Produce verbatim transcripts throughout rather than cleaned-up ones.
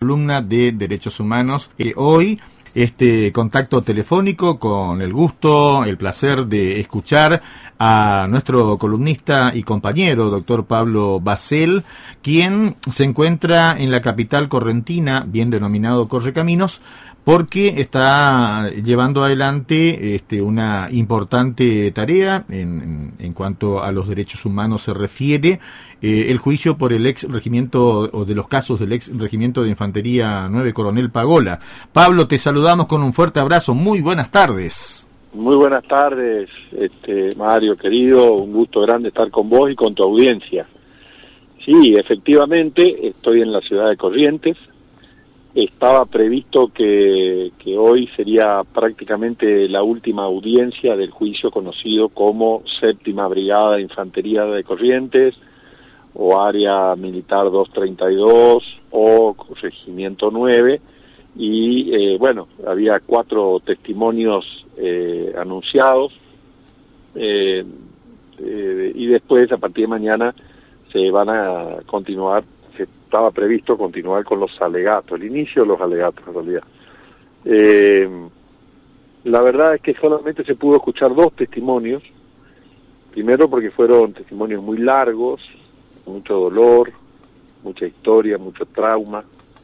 columna de Derechos Humanos. Eh, hoy, este contacto telefónico con el gusto, el placer de escuchar a nuestro columnista y compañero, doctor Pablo Basel, quien se encuentra en la capital correntina, bien denominado Correcaminos, porque está llevando adelante este, una importante tarea en, en, en cuanto a los derechos humanos se refiere, eh, el juicio por el ex regimiento o de los casos del ex regimiento de infantería nueve Coronel Pagola. Pablo, te saludamos con un fuerte abrazo. Muy buenas tardes. Muy buenas tardes, este, Mario, querido. Un gusto grande estar con vos y con tu audiencia. Sí, efectivamente, estoy en la ciudad de Corrientes. Estaba previsto que, que hoy sería prácticamente la última audiencia del juicio conocido como Séptima Brigada de Infantería de Corrientes, o Área Militar doscientos treinta y dos, o Regimiento nueve, y eh, bueno, había cuatro testimonios eh, anunciados, eh, eh, y después, a partir de mañana, se van a continuar. Estaba previsto continuar con los alegatos, el inicio de los alegatos en realidad. Eh, la verdad es que solamente se pudo escuchar dos testimonios, primero porque fueron testimonios muy largos, mucho dolor, mucha historia, mucho trauma.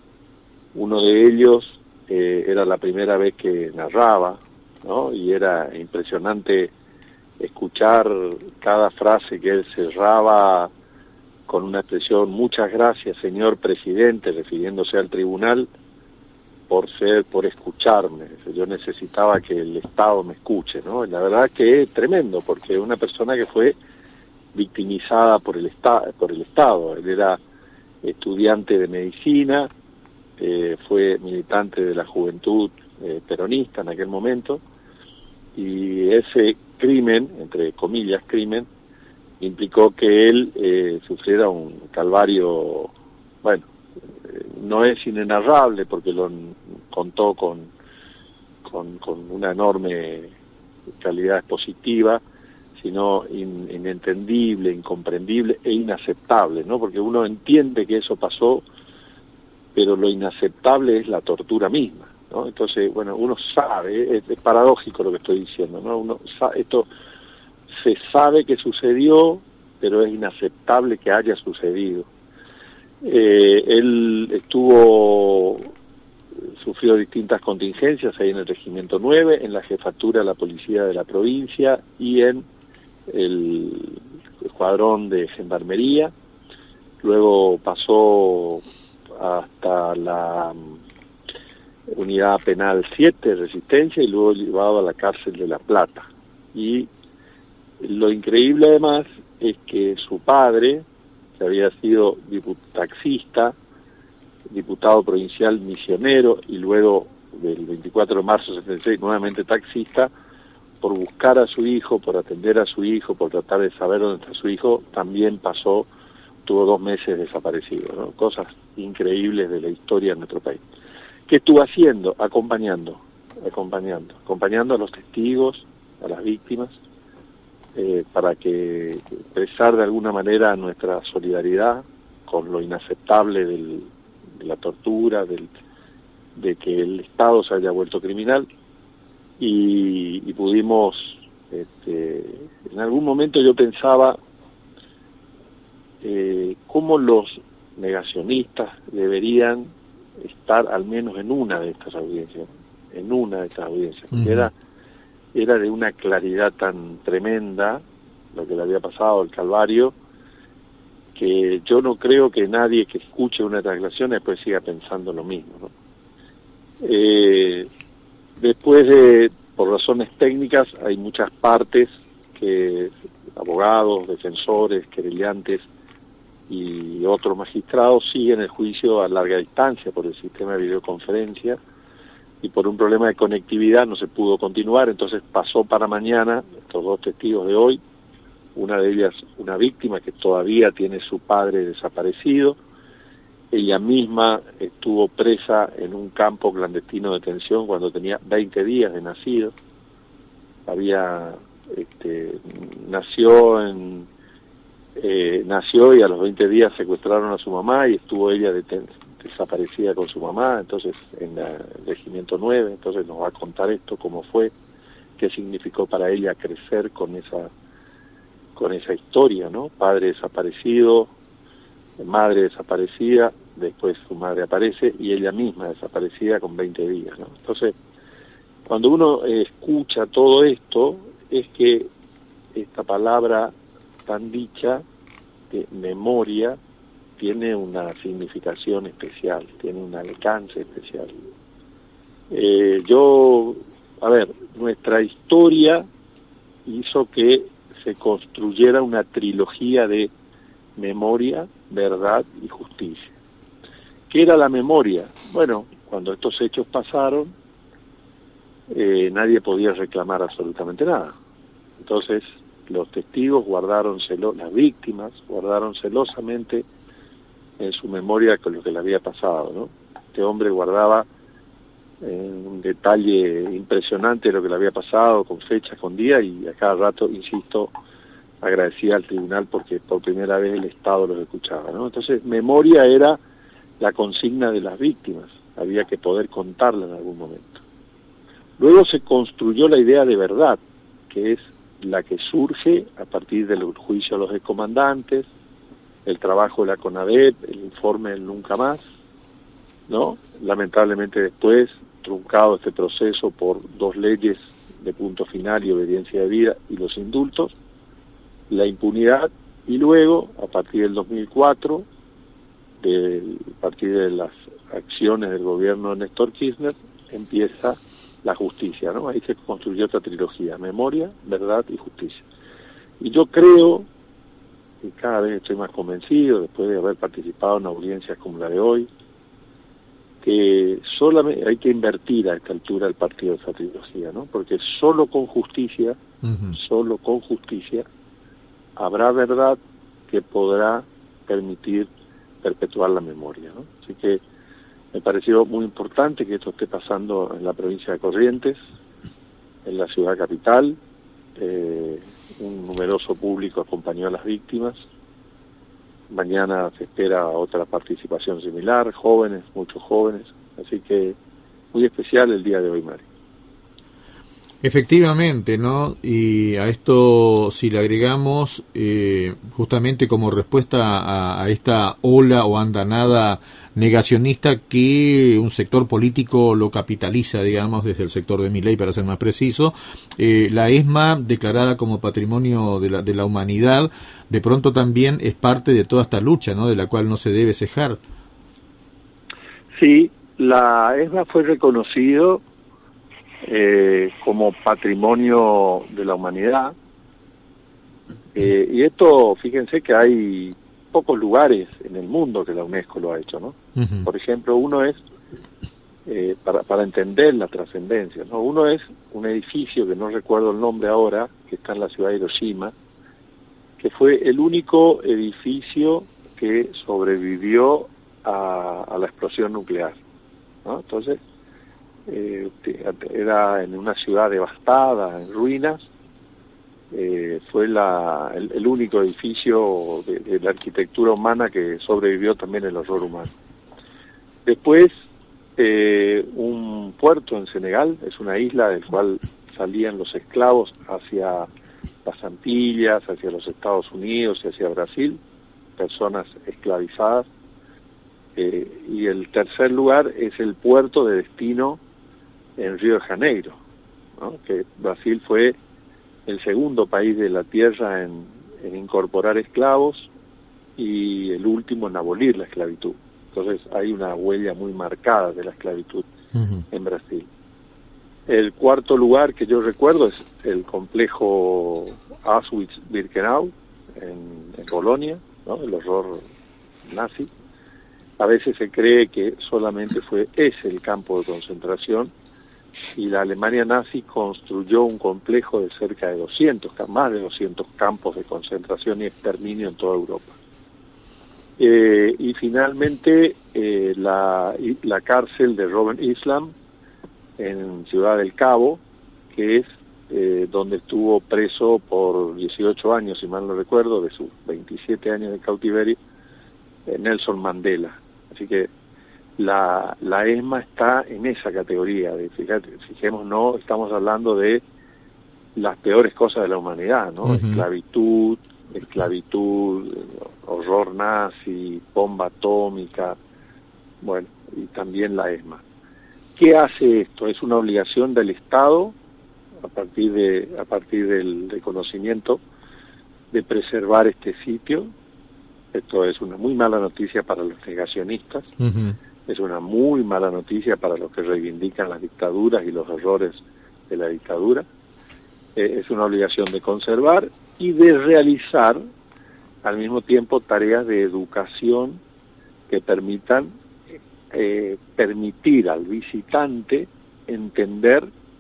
Uno de ellos eh, era la primera vez que narraba, ¿no? Y era impresionante escuchar cada frase que él cerraba con una expresión: muchas gracias, señor presidente, refiriéndose al tribunal, por ser, por escucharme. Yo necesitaba que el Estado me escuche, ¿no? Y la verdad que es tremendo, porque una persona que fue victimizada por el Estado, por el Estado. Él era estudiante de medicina, eh, fue militante de la juventud eh, peronista en aquel momento, y ese crimen, entre comillas crimen, implicó que él eh, sufriera un calvario, bueno, eh, no es inenarrable porque lo contó con, con, con una enorme calidad expositiva, sino in, inentendible, incomprendible e inaceptable, ¿no? Porque uno entiende que eso pasó, pero lo inaceptable es la tortura misma, ¿no? Entonces, bueno, uno sabe, es, es paradójico lo que estoy diciendo, ¿no? Uno sabe, esto se sabe que sucedió, pero es inaceptable que haya sucedido. Eh, él estuvo, sufrió distintas contingencias ahí en el Regimiento nueve, en la jefatura de la policía de la provincia y en el escuadrón de gendarmería. Luego pasó hasta la unidad penal siete, Resistencia, y luego llevado a la cárcel de La Plata. Y lo increíble además es que su padre, que había sido diput- taxista, diputado provincial misionero y luego del veinticuatro de marzo de setenta y seis nuevamente taxista, por buscar a su hijo, por atender a su hijo, por tratar de saber dónde está su hijo, también pasó, tuvo dos meses desaparecido, ¿no? Cosas increíbles de la historia de nuestro país. ¿Qué estuvo haciendo? Acompañando, acompañando, acompañando a los testigos, a las víctimas, eh, para que expresar de alguna manera nuestra solidaridad con lo inaceptable del, de la tortura, del, de que el Estado se haya vuelto criminal. Y, y pudimos, este, en algún momento yo pensaba eh, cómo los negacionistas deberían estar al menos en una de estas audiencias, en una de estas audiencias, porque uh-huh. era, era de una claridad tan tremenda lo que le había pasado al Calvario, que yo no creo que nadie que escuche una de estas declaraciones después siga pensando lo mismo, ¿no? Eh, Después de, por razones técnicas, hay muchas partes que abogados, defensores, querellantes y otros magistrados siguen el juicio a larga distancia por el sistema de videoconferencia, y por un problema de conectividad no se pudo continuar. Entonces pasó para mañana estos dos testigos de hoy, una de ellas una víctima que todavía tiene su padre desaparecido. Ella misma estuvo presa en un campo clandestino de detención cuando tenía veinte días de nacido. Había, este, nació en, eh, nació y a los veinte días secuestraron a su mamá y estuvo ella deten desaparecida con su mamá, entonces en el Regimiento nueve, entonces nos va a contar esto, cómo fue, qué significó para ella crecer con esa con esa historia, ¿no? Padre desaparecido, madre desaparecida, después su madre aparece y ella misma desaparecida con veinte días, ¿no? Entonces, cuando uno escucha todo esto, es que esta palabra tan dicha, de memoria, tiene una significación especial, tiene un alcance especial. Eh, yo, a ver, nuestra historia hizo que se construyera una trilogía de memoria, verdad y justicia. ¿Qué era la memoria? Bueno, cuando estos hechos pasaron, eh, nadie podía reclamar absolutamente nada. Entonces, los testigos guardaron celo, las víctimas guardaron celosamente en su memoria con lo que le había pasado, ¿no? Este hombre guardaba eh, un detalle impresionante de lo que le había pasado, con fechas, con día, y a cada rato, insisto, agradecía al tribunal porque por primera vez el Estado los escuchaba, ¿no? Entonces, memoria era la consigna de las víctimas, había que poder contarla en algún momento. Luego se construyó la idea de verdad, que es la que surge a partir del juicio a los excomandantes, el trabajo de la CONADEP, el informe del Nunca Más, ¿no? Lamentablemente después, truncado este proceso por dos leyes de punto final y obediencia de vida y los indultos, la impunidad, y luego, a partir del dos mil cuatro, de, a partir de las acciones del gobierno de Néstor Kirchner, empieza la justicia, ¿no? Ahí se construyó esta trilogía, memoria, verdad y justicia. Y yo creo, y cada vez estoy más convencido, después de haber participado en audiencias como la de hoy, que solamente hay que invertir a esta altura el partido de esa trilogía, ¿no? Porque solo con justicia, uh-huh. solo con justicia, habrá verdad que podrá permitir perpetuar la memoria, ¿no? Así que me pareció muy importante que esto esté pasando en la provincia de Corrientes, en la ciudad capital. Eh, un numeroso público acompañó a las víctimas. Mañana se espera otra participación similar, jóvenes, muchos jóvenes. Así que muy especial el día de hoy, Mario. Efectivamente, ¿no? Y a esto, si le agregamos, eh, justamente como respuesta a, a esta ola o andanada negacionista que un sector político lo capitaliza, digamos, desde el sector de Milei, para ser más preciso, eh, la ESMA, declarada como Patrimonio de la, de la Humanidad, de pronto también es parte de toda esta lucha, ¿no?, de la cual no se debe cejar. Sí, la ESMA fue reconocido eh, como Patrimonio de la Humanidad, eh, y esto, fíjense que hay pocos lugares en el mundo que la UNESCO lo ha hecho, ¿no? Uh-huh. Por ejemplo, uno es, eh, para, para entender la trascendencia, ¿no? Uno es un edificio, que no recuerdo el nombre ahora, que está en la ciudad de Hiroshima, que fue el único edificio que sobrevivió a, a la explosión nuclear, ¿no? Entonces, eh, era en una ciudad devastada, en ruinas. Eh, fue la, el, el único edificio de, de la arquitectura humana que sobrevivió también el horror humano. Después, eh, un puerto en Senegal, es una isla del cual salían los esclavos hacia las Antillas, hacia los Estados Unidos y hacia Brasil, personas esclavizadas. Eh, y el tercer lugar es el puerto de destino en Río de Janeiro, ¿no? Que Brasil fue el segundo país de la Tierra en, en incorporar esclavos y el último en abolir la esclavitud. Entonces hay una huella muy marcada de la esclavitud uh-huh. en Brasil. El cuarto lugar que yo recuerdo es el complejo Auschwitz-Birkenau en, en Polonia, ¿no? El horror nazi. A veces se cree que solamente fue ese el campo de concentración, y la Alemania nazi construyó un complejo de cerca de doscientos, más de doscientos campos de concentración y exterminio en toda Europa. Eh, y finalmente eh, la, la cárcel de Robben Island en Ciudad del Cabo, que es eh, donde estuvo preso por dieciocho años, si mal no recuerdo, de sus veintisiete años de cautiverio, eh, Nelson Mandela. Así que la, la ESMA está en esa categoría. De, fíjate, fijemos, no estamos hablando de las peores cosas de la humanidad, ¿no? Uh-huh. Esclavitud, esclavitud, horror nazi, bomba atómica, bueno, y también la ESMA. ¿Qué hace esto? Es una obligación del Estado, a partir de a partir del reconocimiento, de preservar este sitio. Esto es una muy mala noticia para los negacionistas, uh-huh. Es una muy mala noticia para los que reivindican las dictaduras y los errores de la dictadura. Eh, es una obligación de conservar y de realizar al mismo tiempo tareas de educación que permitan eh, permitir al visitante entender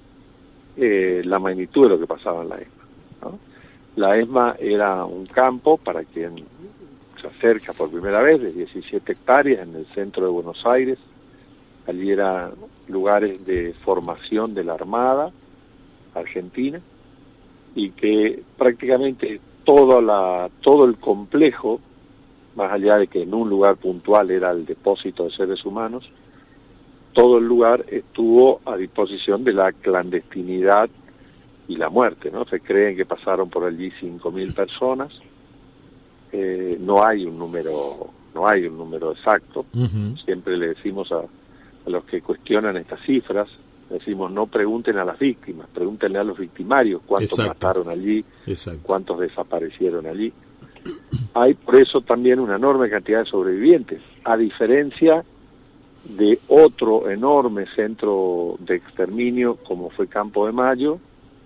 eh, la magnitud de lo que pasaba en la ESMA, ¿no? La ESMA era un campo, para quien se acerca por primera vez, de diecisiete hectáreas en el centro de Buenos Aires. Allí eran lugares de formación de la Armada Argentina, y que prácticamente toda la, todo el complejo, más allá de que en un lugar puntual era el depósito de seres humanos, todo el lugar estuvo a disposición de la clandestinidad y la muerte, ¿no? Se creen que pasaron por allí cinco mil personas. Eh, no hay un número, no hay un número exacto. Uh-huh. Siempre le decimos a, a los que cuestionan estas cifras, decimos, no pregunten a las víctimas, pregúntenle a los victimarios cuántos Exacto. mataron allí, Exacto. cuántos desaparecieron allí. Hay por eso también una enorme cantidad de sobrevivientes, a diferencia de otro enorme centro de exterminio como fue Campo de Mayo,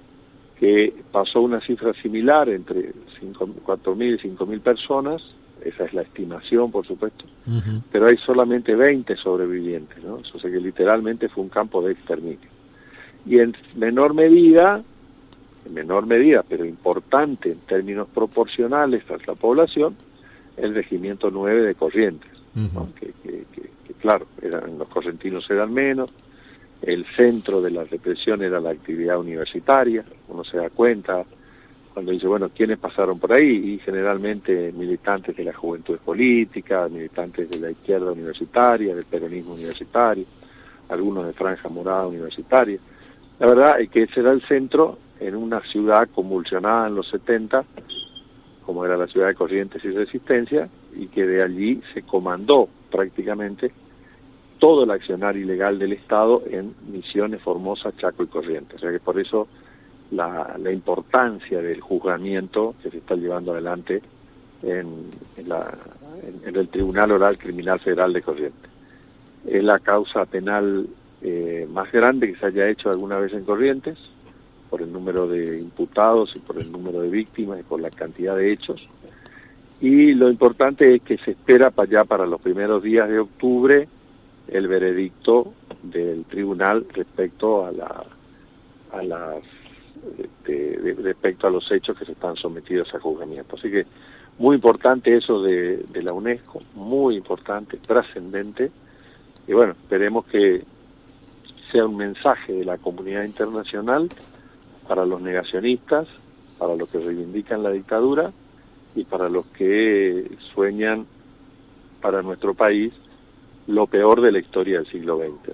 que pasó una cifra similar entre cuatro mil y cinco mil personas. Esa es la estimación, por supuesto, uh-huh. pero hay solamente veinte sobrevivientes, ¿no? Eso, o sea que literalmente fue un campo de exterminio. Y en menor medida, en menor medida, pero importante en términos proporcionales a la población, el Regimiento nueve de Corrientes, uh-huh. ¿no? que, que, que, que claro, eran, los correntinos eran menos, el centro de la represión era la actividad universitaria, uno se da cuenta cuando dice, bueno, ¿quiénes pasaron por ahí? Y generalmente militantes de las juventudes políticas, militantes de la izquierda universitaria, del peronismo universitario, algunos de franja morada universitaria. La verdad es que ese era el centro en una ciudad convulsionada en los setenta, como era la ciudad de Corrientes y Resistencia, y que de allí se comandó prácticamente todo el accionar ilegal del Estado en Misiones, Formosa, Chaco y Corrientes. O sea que por eso La, la importancia del juzgamiento que se está llevando adelante en, en, la, en, en el Tribunal Oral Criminal Federal de Corrientes. Es la causa penal eh, más grande que se haya hecho alguna vez en Corrientes, por el número de imputados y por el número de víctimas y por la cantidad de hechos. Y lo importante es que se espera para allá para los primeros días de octubre el veredicto del tribunal respecto a la a las De, de, respecto a los hechos que se están sometidos a juzgamiento. Así que muy importante eso de, de la UNESCO, muy importante, trascendente, y bueno, esperemos que sea un mensaje de la comunidad internacional para los negacionistas, para los que reivindican la dictadura y para los que sueñan para nuestro país lo peor de la historia del siglo veinte.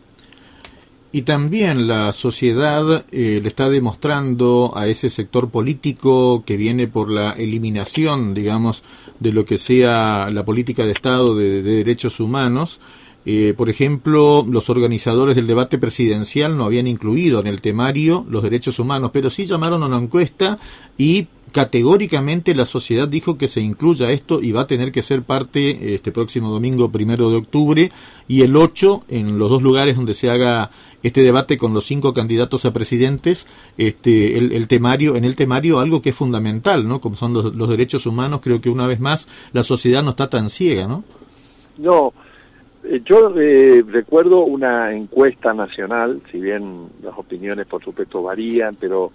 Y también la sociedad eh, le está demostrando a ese sector político que viene por la eliminación, digamos, de lo que sea la política de Estado de, de derechos humanos. Eh, por ejemplo, los organizadores del debate presidencial no habían incluido en el temario los derechos humanos, pero sí llamaron a una encuesta y categóricamente la sociedad dijo que se incluya esto y va a tener que ser parte este próximo domingo primero de octubre y el ocho en los dos lugares donde se haga este debate con los cinco candidatos a presidentes, este el, el temario en el temario algo que es fundamental, ¿no? Como son los, los derechos humanos. Creo que una vez más la sociedad no está tan ciega, ¿no? No, eh, yo eh, recuerdo una encuesta nacional, si bien las opiniones por supuesto varían, pero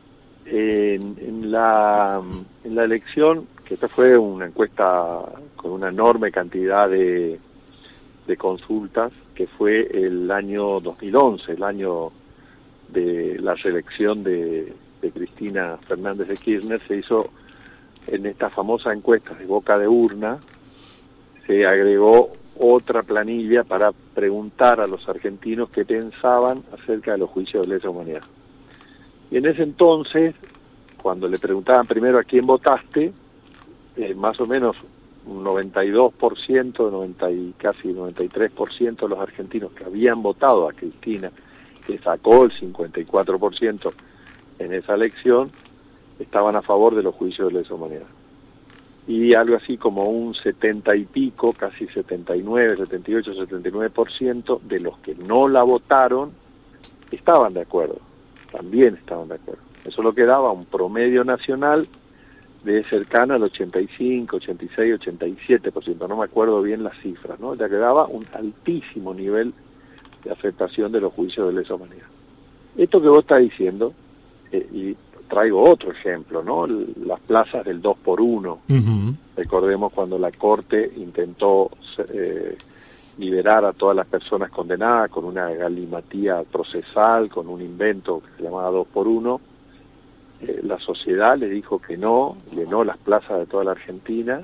En, en la en la elección, que esta fue una encuesta con una enorme cantidad de, de consultas, que fue el año dos mil once, el año de la reelección de, de Cristina Fernández de Kirchner, se hizo en esta famosa encuesta de boca de urna, se agregó otra planilla para preguntar a los argentinos qué pensaban acerca de los juicios de lesa humanidad. Y en ese entonces, cuando le preguntaban primero a quién votaste, eh, más o menos un noventa y dos por ciento, noventa y casi noventa y tres por ciento de los argentinos que habían votado a Cristina, que sacó el cincuenta y cuatro por ciento en esa elección, estaban a favor de los juicios de lesa humanidad. Y algo así como un setenta y pico, casi setenta y nueve, setenta y ocho, setenta y nueve por ciento de los que no la votaron estaban de acuerdo, también estaban de acuerdo. Eso lo que daba un promedio nacional de cercano al ochenta y cinco, ochenta y seis, ochenta y siete por ciento, no me acuerdo bien las cifras, ¿no? Ya que daba un altísimo nivel de aceptación de los juicios de lesa humanidad. Esto que vos estás diciendo, eh, y traigo otro ejemplo, ¿no? Las plazas del dos por uno. Uh-huh. Recordemos cuando la Corte intentó eh, liberar a todas las personas condenadas con una galimatía procesal, con un invento que se llamaba dos por uno. Eh, la sociedad le dijo que no, llenó las plazas de toda la Argentina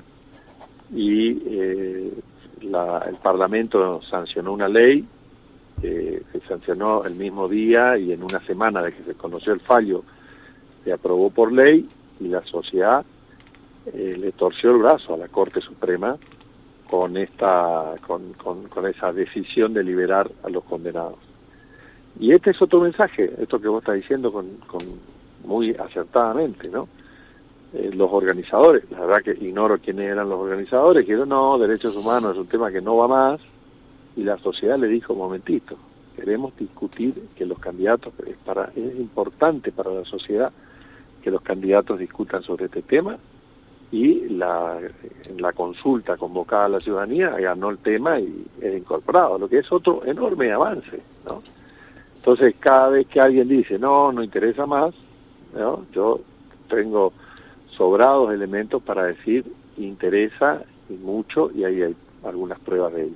y eh, la, el Parlamento sancionó una ley eh, que sancionó el mismo día y en una semana de que se conoció el fallo se aprobó por ley y la sociedad eh, le torció el brazo a la Corte Suprema con esta con, con, con esa decisión de liberar a los condenados. Y este es otro mensaje, esto que vos estás diciendo con, con muy acertadamente, ¿no? Eh, los organizadores, la verdad que ignoro quiénes eran los organizadores, que no, derechos humanos es un tema que no va más, y la sociedad le dijo, momentito, queremos discutir que los candidatos, es, para, es importante para la sociedad que los candidatos discutan sobre este tema, y la, en la consulta convocada a la ciudadanía ganó el tema y es incorporado, lo que es otro enorme avance, ¿no? Entonces, cada vez que alguien dice, no, no interesa más, ¿no? Yo tengo sobrados elementos para decir, interesa y mucho, y ahí hay algunas pruebas de ello.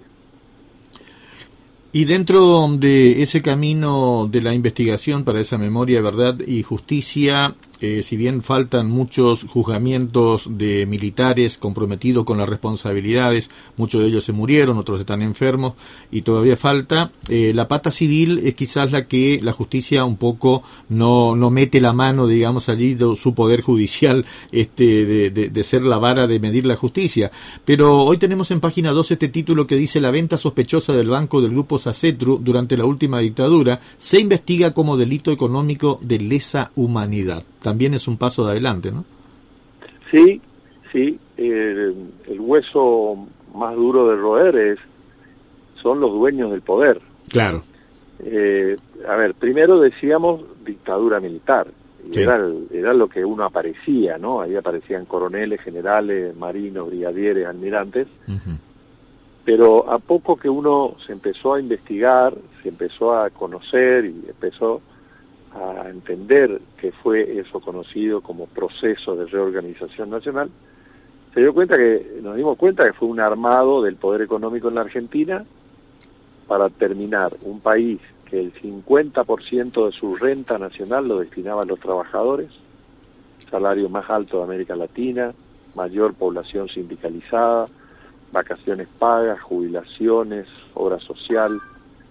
Y dentro de ese camino de la investigación para esa memoria, verdad y justicia, eh, si bien faltan muchos juzgamientos de militares comprometidos con las responsabilidades, muchos de ellos se murieron, otros están enfermos y todavía falta, eh, la pata civil es quizás la que la justicia un poco no no mete la mano, digamos, allí de su poder judicial este de, de, de ser la vara de medir la justicia. Pero hoy tenemos en página dos este título que dice: la venta sospechosa del banco del grupo Sacetru durante la última dictadura se investiga como delito económico de lesa humanidad. También es un paso de adelante, ¿no? Sí, sí. Eh, el hueso más duro de roer es son los dueños del poder. Claro. Eh, a ver, primero decíamos dictadura militar. Sí. Era, el, era lo que uno aparecía, ¿no? Ahí aparecían coroneles, generales, marinos, brigadieres, almirantes. Uh-huh. Pero a poco que uno se empezó a investigar, se empezó a conocer y empezó a entender que fue eso conocido como proceso de reorganización nacional, se dio cuenta que, nos dimos cuenta que fue un armado del poder económico en la Argentina para terminar un país que el cincuenta por ciento de su renta nacional lo destinaba a los trabajadores, salario más alto de América Latina, mayor población sindicalizada, vacaciones pagas, jubilaciones, obra social,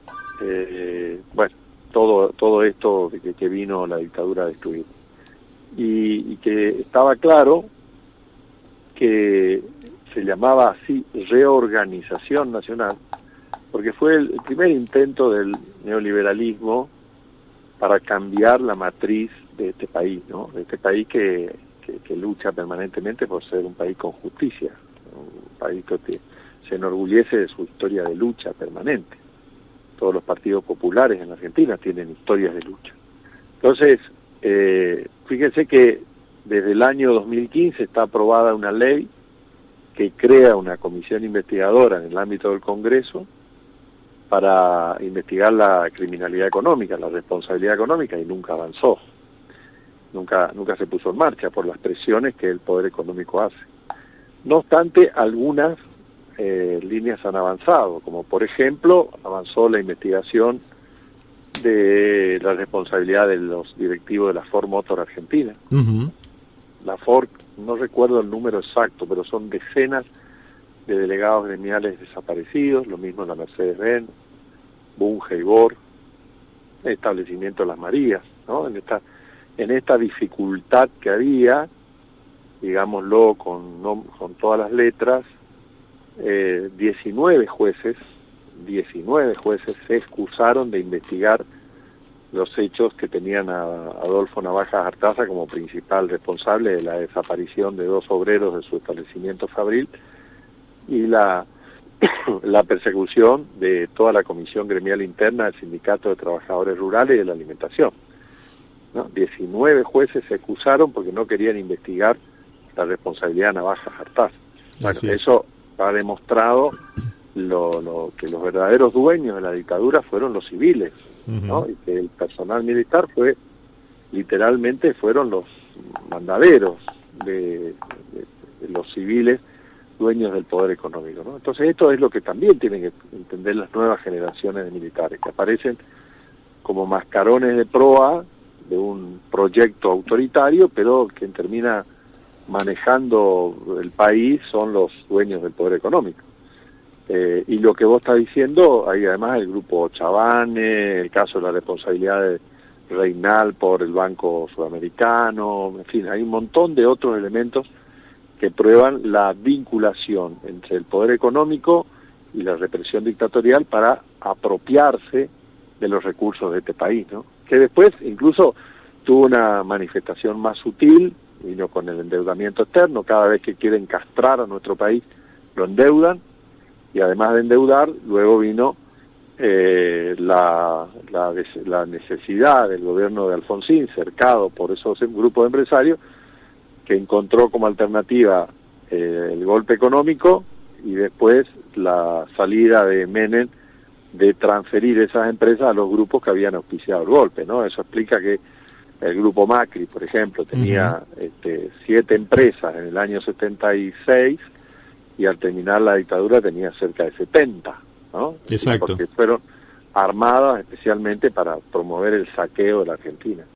eh, bueno, todo todo esto que, que vino la dictadura a destruir. Y, y que estaba claro que se llamaba así reorganización nacional, porque fue el, el primer intento del neoliberalismo para cambiar la matriz de este país, ¿no? De este país que, que, que lucha permanentemente por ser un país con justicia, un país que se enorgullece de su historia de lucha permanente. Todos los partidos populares en Argentina tienen historias de lucha. Entonces, eh, fíjense que desde el año dos mil quince está aprobada una ley que crea una comisión investigadora en el ámbito del Congreso para investigar la criminalidad económica, la responsabilidad económica, y nunca avanzó. Nunca, nunca se puso en marcha por las presiones que el poder económico hace. No obstante, algunas eh, líneas han avanzado, como por ejemplo avanzó la investigación de la responsabilidad de los directivos de la Ford Motor Argentina. Uh-huh. La Ford, no recuerdo el número exacto, pero son decenas de delegados gremiales desaparecidos, lo mismo en la Mercedes-Benz, Bunge y Bor, el establecimiento de Las Marías, ¿no? En esta, en esta dificultad que había, digámoslo con, no, con todas las letras, eh, diecinueve jueces, diecinueve jueces se excusaron de investigar los hechos que tenían a Adolfo Navajas Artaza como principal responsable de la desaparición de dos obreros de su establecimiento fabril y la, la persecución de toda la comisión gremial interna del Sindicato de Trabajadores Rurales y de la Alimentación, ¿no? diecinueve jueces se excusaron porque no querían investigar la responsabilidad de Navajas Artaza. Bueno, eso ha demostrado lo, lo que los verdaderos dueños de la dictadura fueron los civiles, ¿no? Y que el personal militar fue, literalmente, fueron los mandaderos de, de, de los civiles dueños del poder económico, ¿no? Entonces esto es lo que también tienen que entender las nuevas generaciones de militares, que aparecen como mascarones de proa de un proyecto autoritario, pero quien termina manejando el país son los dueños del poder económico. Eh, y lo que vos estás diciendo, hay además el grupo Chavane, el caso de la responsabilidad de Reinal por el Banco Sudamericano, en fin, hay un montón de otros elementos que prueban la vinculación entre el poder económico y la represión dictatorial para apropiarse de los recursos de este país, ¿no? Que después incluso tuvo una manifestación más sutil, vino con el endeudamiento externo, cada vez que quieren castrar a nuestro país lo endeudan, y además de endeudar, luego vino eh, la, la, la necesidad del gobierno de Alfonsín, cercado por esos grupos de empresarios, que encontró como alternativa eh, el golpe económico y después la salida de Menem de transferir esas empresas a los grupos que habían auspiciado el golpe, ¿no? Eso explica que el grupo Macri, por ejemplo, tenía uh-huh. este, siete empresas en el año setenta y seis y al terminar la dictadura tenía cerca de setenta, ¿no? Exacto. Porque fueron armadas especialmente para promover el saqueo de la Argentina.